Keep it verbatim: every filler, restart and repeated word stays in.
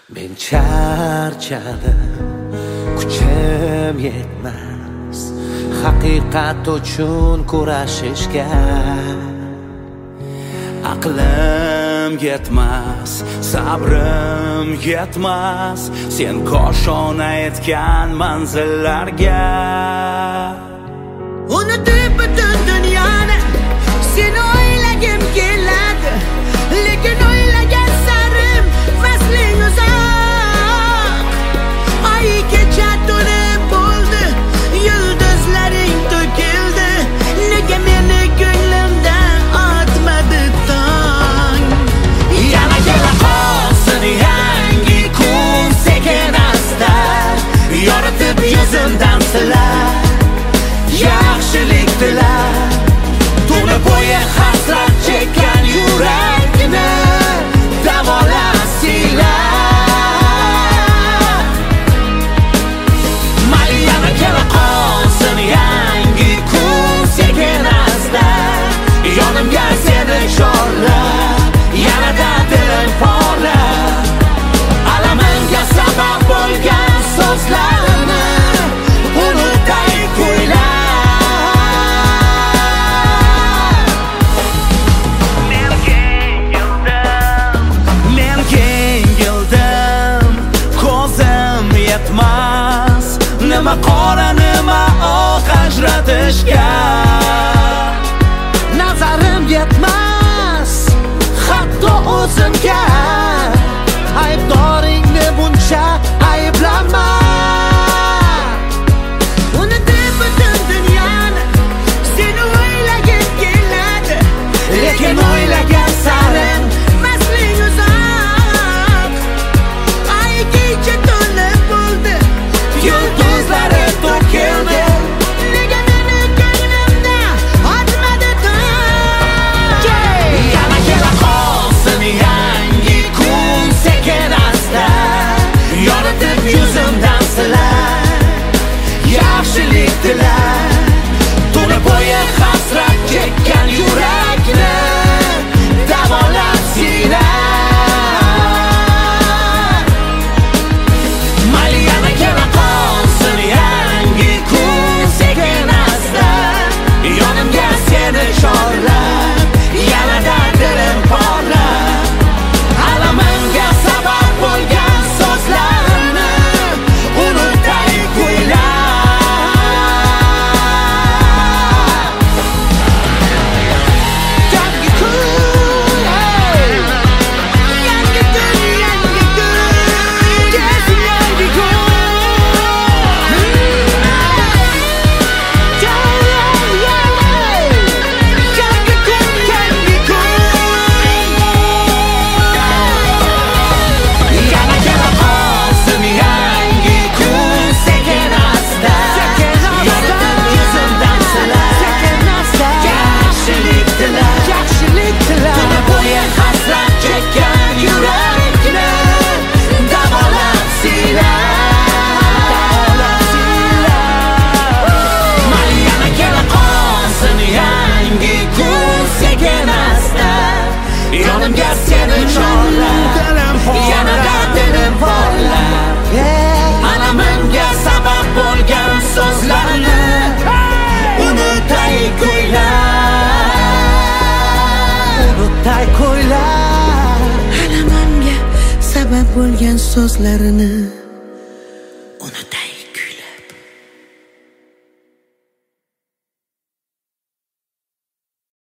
Men charchadim, kuchim yetmas haqiqat uchun kurashishga. Aqlim yetmas, sabrim yetmas sen qo'shona etgan manzillarga. Unutib butun dunyoni seni o'ylagim keladi, lekin o'ylagan sarim fasling uzoq. Ay kecha to'lib bo'ldi, yulduzlaring to'kildi, nega meni ko'nglimdan otmadi tong? Yana kela qolsin yangi kun sekin asta, yoritib yuzimdan silar yaxshilik tilar. Tuni bo'yi hasrat chekkan yurakni davolasinglar. Mayli yana kela qolsin yangi kun sekin asta, yonimga seni chorlab yanada dilim porlab, alamimga sabab bo'lgan so'zlarni unutay qo'ylar. Nima qora nima oq ajratishga. Nazarim yetmas hatto o'zimga, aybdoringni buncha ayblama. Unutib butun dunyoni seni o'ylagim keladi, lekin o'ylagan sarim fasling uzoq. Ay kecha to'lib bo'ldi, yulduzlari to'kildi, nega meni ko'nglimda otmadi tong? yana kela qolsin yangi kun sekin asta, yoritib yuzimdan silar yaxshilik tilar. Tuni bo'yi hasrat chekkan yurakni davolasinglar. Mayli yana kela qolsin yangi kun sekin asta, yonimga seni chorlab yanada dilim porlab, alamimga sabab bo'lgan so'zlarni unutay qo'ylar. Yangi kun, yangi kun, yangi kun, kelsin yangi kun. Yangi kun, yangi kun. yana kela qolsin yangi kun sekin asta, yoritib yuzimdan silar yaxshilik tilar. Tuni bo'yi hasrat chekkan yurakni davolasinglar. Mayli yana kela qolsin yangi kun sekin asta, yonimga seni chorlab yanada dilim porlab, alamimga sabab bo'lgan so'zlarni unutay qo'ylar. Unutay qo'ylar. Alamimga sabab bo'lgan so'zlarini